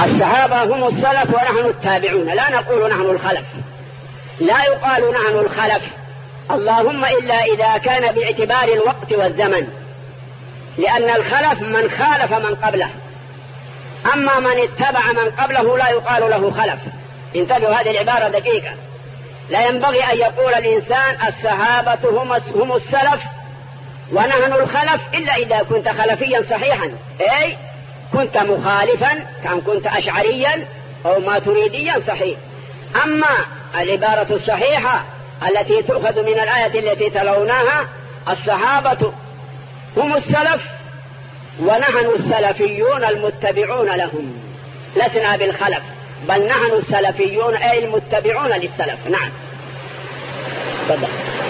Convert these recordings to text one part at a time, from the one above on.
الصحابة هم السلف ونحن التابعون، لا نقول نحن الخلف، لا يقال نحن الخلف اللهم إلا إذا كان باعتبار الوقت والزمن، لأن الخلف من خالف من قبله، أما من اتبع من قبله لا يقال له خلف. انتبهوا، هذه العبارة دقيقة، لا ينبغي أن يقول الإنسان الصحابة هم السلف ونحن الخلف إلا إذا كنت خلفيا صحيحا، أي كنت مخالفا، كان كنت أشعريا أو ماتريديا صحيح. أما العبارة الصحيحة التي تؤخذ من الآية التي تلوناها الصحابة هم السلف ونحن السلفيون المتبعون لهم، لسنا بالخلف بل نحن السلفيون أي المتبعون للسلف. نعم تفضل.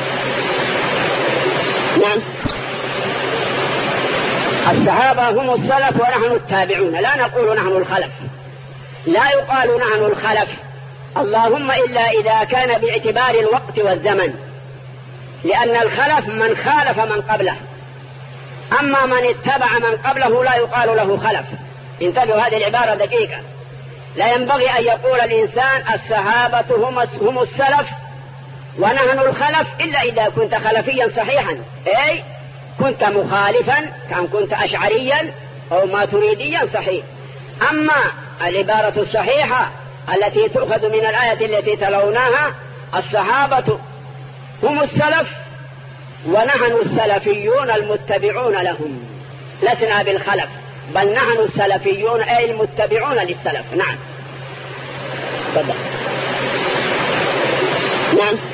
نعم الصحابة هم السلف ونحن التابعون، لا نقول نحن الخلف، لا يقال نحن الخلف اللهم إلا إذا كان باعتبار الوقت والزمن، لأن الخلف من خالف من قبله، أما من اتبع من قبله لا يقال له خلف. انتبهوا، هذه العبارة دقيقة، لا ينبغي أن يقول الإنسان الصحابة هم السلف ونحن الخلف إلا إذا كنت خلفيا صحيحا، أي كنت مخالفا، كان كنت أشعريا أو ماتريديا صحيح. أما العبارة الصحيحة التي تؤخذ من الآية التي تلوناها الصحابة هم السلف ونحن السلفيون المتبعون لهم، لسنا بالخلف بل نحن السلفيون أي المتبعون للسلف. نعم تفضل. نعم